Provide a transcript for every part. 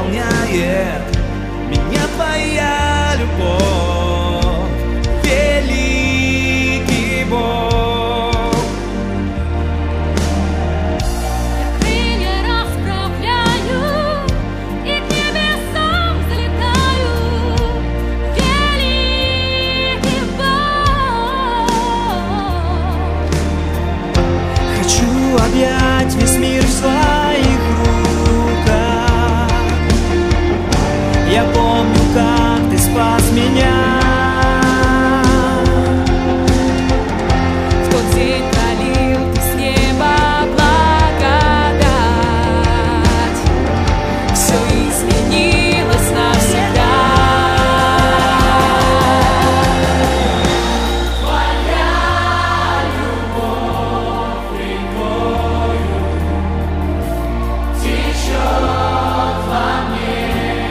переполняет меня твоя любовь, великий Бог. Я крылья расправляю и к небесам взлетаю, великий Бог. Хочу объять весь мир в своих руках. Я помню, как ты спас меня. В тот день пролил ты с неба благодать. Все изменилось навсегда. Твоя любовь рекою течет во мне.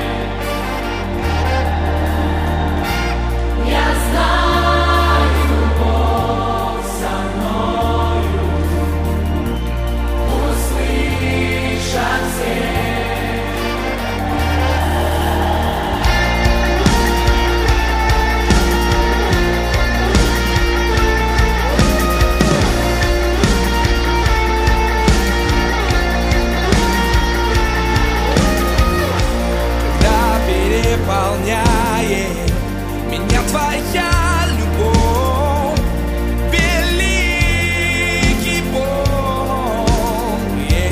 Я знаю, Бог со мною, услышат все. Когда переполняет меня твоя любовь, великий Бог.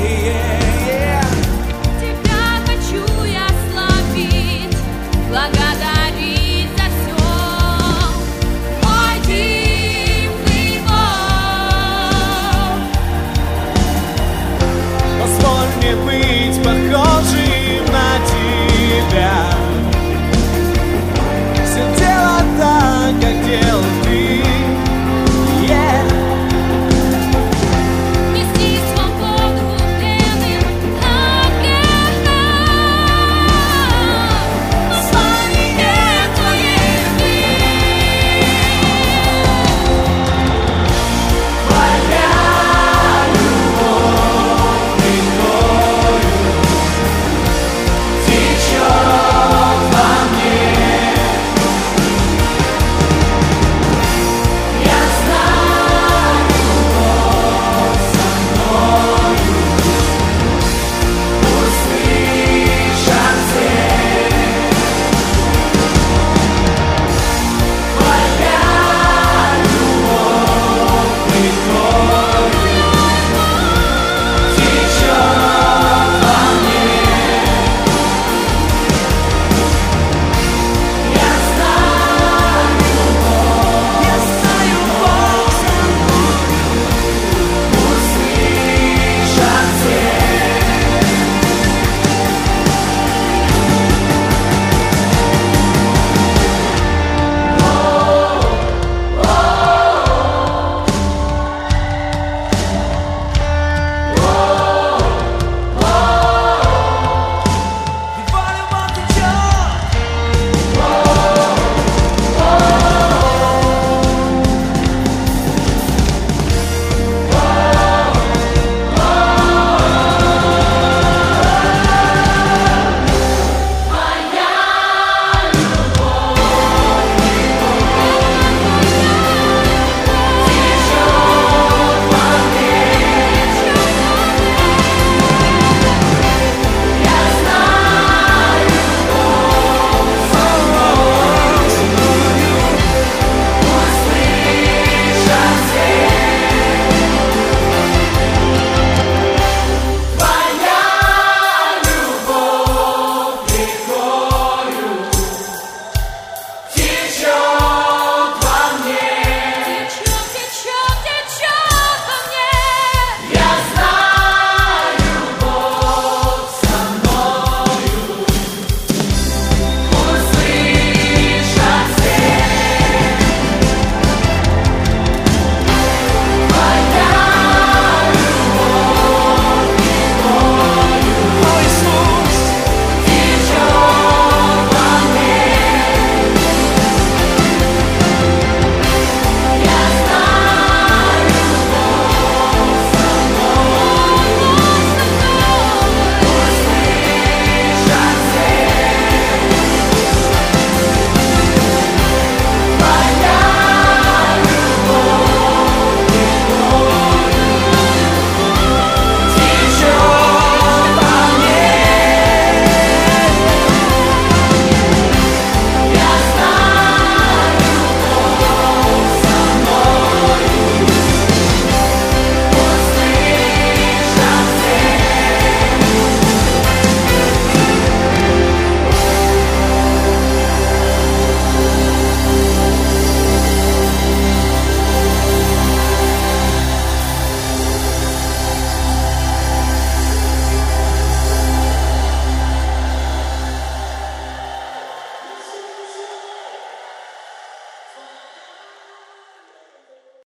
Тебя хочу я славить, благодарить за все. Мой дивный Бог. Позволь мне быть похожим на тебя.